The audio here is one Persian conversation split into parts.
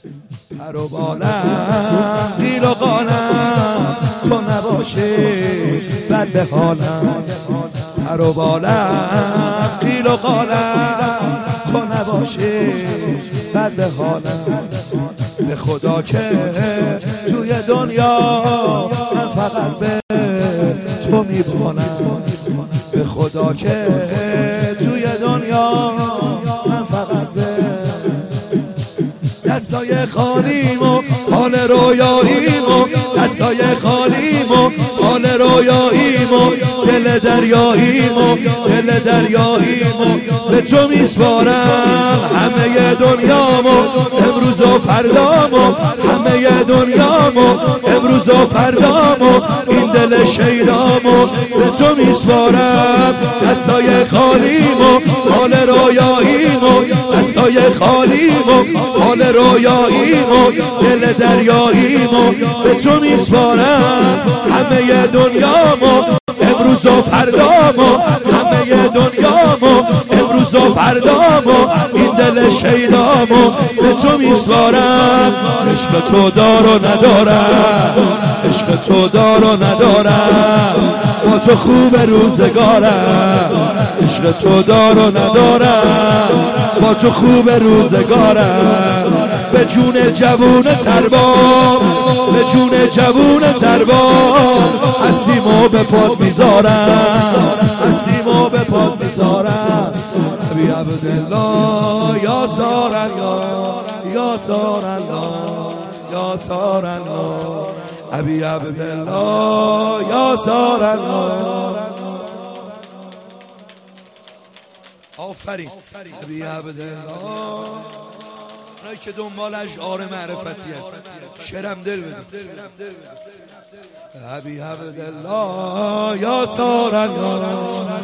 پر و بالم قیل و قالم تو نباشی بد به حالم. پر و بالم قیل و قالم تو نباشی بد به حالم. به خدا که توی دنیا من فقط به تو میبانم. به خدا که توی دنیا من فقط به دستای خالیم و حال رویاییم و دستای خالیم و حال رویاییم و دل دریاییم و دل دریاییم و به تو میسپارم همه دنیامو امروز و فردامو. همه دنیامو امروز و فردامو این دل شیدامو به تو میسپارم. دستای خالیم و حال رویاییم و دستای خالیم و حال رویاییم و دل دریاییم و به تو میسپارم همه دنیامو امروز و فردامو. همه دنیامو امروز و فردامو این دل شیدامو به تو میسپارم. عشق تو دار و ندارم، عشق تو دار و ندارم، با تو خوب روزگارم. عشق تو دار و ندارم، با تو خوب روزگارم. به جون جوون تربام، به جون جوون تربام هستیمو به پات میذارم، هستیمو به پات میذارم. ابی عبدالله یا سارالله یا سارالله یا سارالله. ابی عبدالله یا سارالله. آفرین. ابی عبدالله اونایی که دنبال اشعار معرفتی هست شرم دل بده. ابی عبدالله یا سارالله.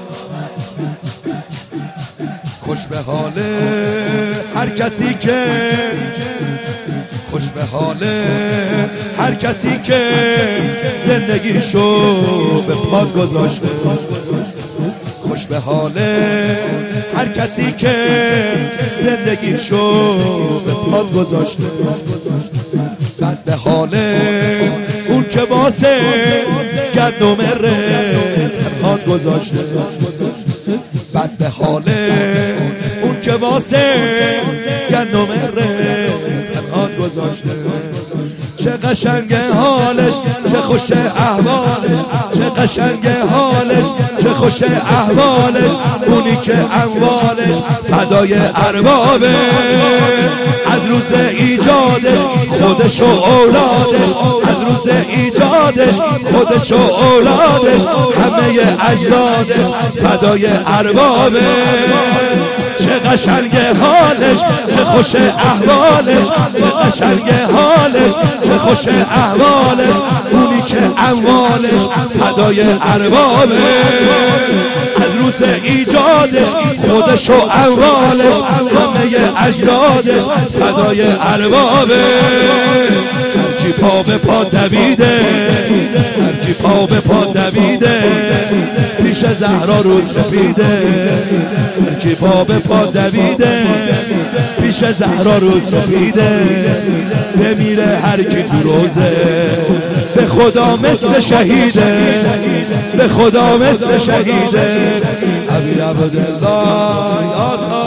خوش به حال هر کسی که، خوش به حال هر کسی که زندگیشو به پات گذاشته. خوش به حال هر کسی که زندگیشو به پات گذاشته. بد به حال اون که واسه گندم پات گذاشته. بد به حال اون که واسه گندم پات گذاشته. چه قشنگ حالش، چه خوش احوالش، چه قشنگ حالش، چه خوش احوالش. اونی که اموالش فدای اربابه، از روز ایجادش خودش و اولادش، از روز ایجادش خودش و اولادش، همه اجدادش فدای اربابه. چه قشنگ حالش، چه خوش احوالش، چه قشنگ حالش، چه خوش احوالش. اونی که اموالش فدای اربابه، از روز ایجادش خودش و اموالش، همه اجدادش فدای اربابه. هرکی پا به پا دویده، هرکی پا به پا دویده پیش زهرا رو سپیده. هرکی پا به پا دویده پیش زهرا رو سپیده. بمیره هرکی تو روزه به خدا مثل شهیده، به خدا مثل شهیده. ابی عبدالله یا